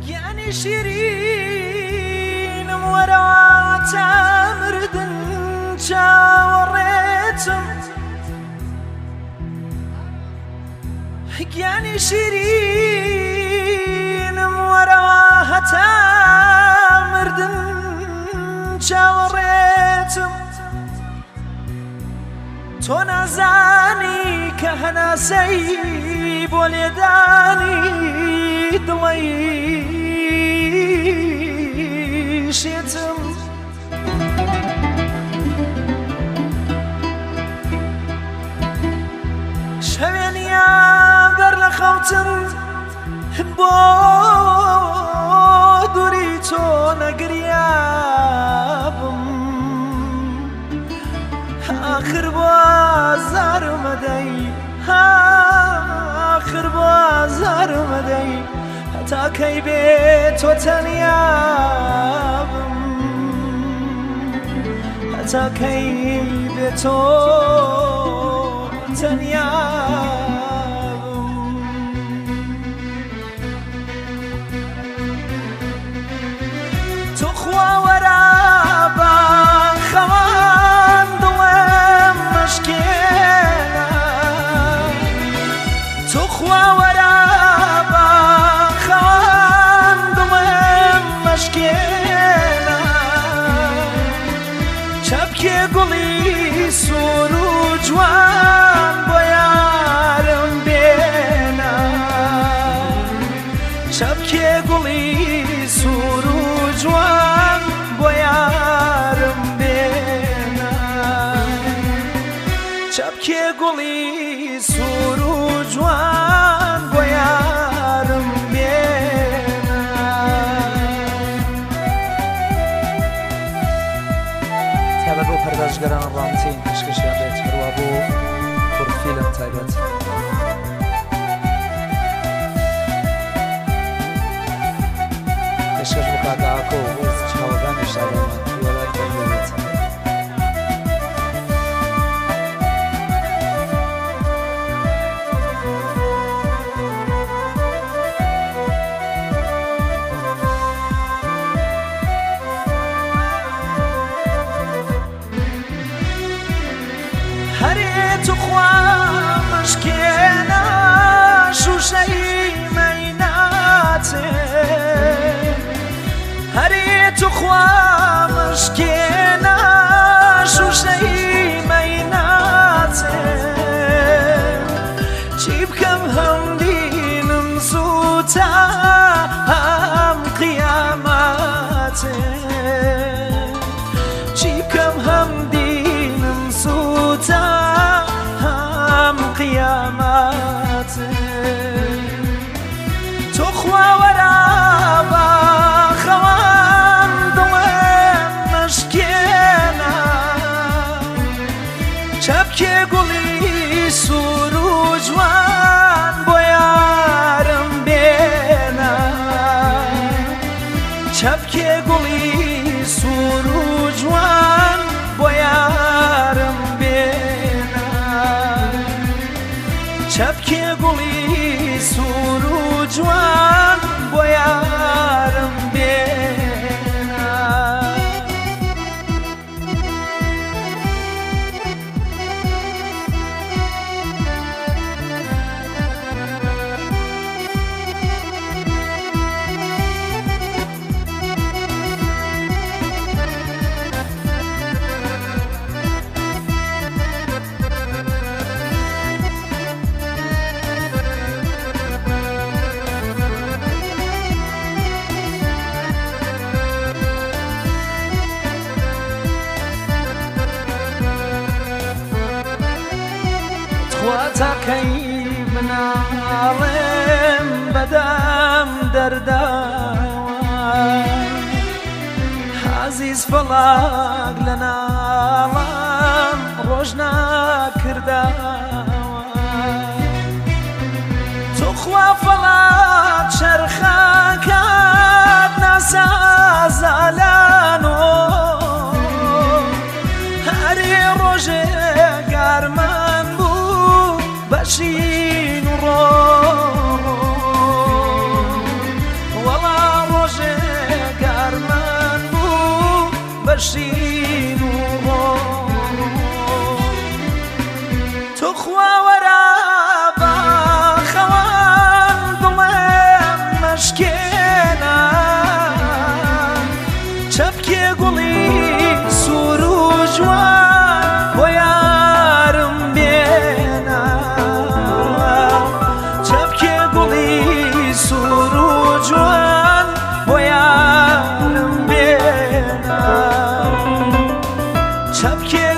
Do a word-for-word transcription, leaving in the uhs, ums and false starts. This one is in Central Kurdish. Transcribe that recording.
يعني شيرينم ورا تمردن شاوريتم يعني شيرينم ورا تمردن شاوريتم تو نزانی که هناسی بولیدانی دڵی شێتم شەوێنیا بەر لە خەوتم بۆ دووری تۆ نەگریابم آخر بازارمەدەی آخر بازارمەدەی هەتا کەی بێت تۆ تەنیابم هەتا کەی بێت تۆ تەنیابم تۆ خواوەرە بە خەوان دڵێم مەشکێنە تۆ خواوەرە بە خەوان دڵێم مەشکێنە چەپکێ گوڵی سوور و جوان بۆ یارم بێنە چەپکێ گوڵی سوور و جوان بۆ یارم بێنە چەپکێ گوڵی سوور و جوان بۆ یارم بێنە تابەت بۆ پەردازگەران ڕامتین پێشکەشیان بێت هەروە بۆ کوڕفیلم تایبەت پێشکەش بۆ کاکاکۆ بۆ چاوەکانی شارەوان وەلای بەربێت هەرێت و خوا مەشکێنە شوشەی مەیناتێ هەرێت و خوا مەشکێنە شوشەی مەیناتێ چی بکەم هەمدینم زووتە هەم قیامەتێ چی بکەم هەمدینم زووتە هەم قیامەتێ تۆ خواوەرە بە خەوان دڵێم مەشکێنە چەپکێ گوڵی سوور و جوان بۆ یارم بێنە چەپکێ گوڵی سوور و جوان بۆ یارم بێنە چەپکێ گوڵی سوور و جوان بۆ یارم بێنە تاکەی مناڵێم بەدەم دەرداوە حەزیز فەڵاک لە ناڵم ڕۆژ ناکرداوە تۆ خوا فەڵاک چەرخەکەت ناسازەلانۆ هەرێ ڕۆژێ گارمان بوو بەشین و ڕۆ وەڵا شین و تو خواوەرە بە خەوان دڵێم مەشکێنە چەپکێ گوڵی سوور و جوان بۆ یارم بێنە چەپکێ گوڵی سوور و جوان بۆ یارم بێنە چەپکێ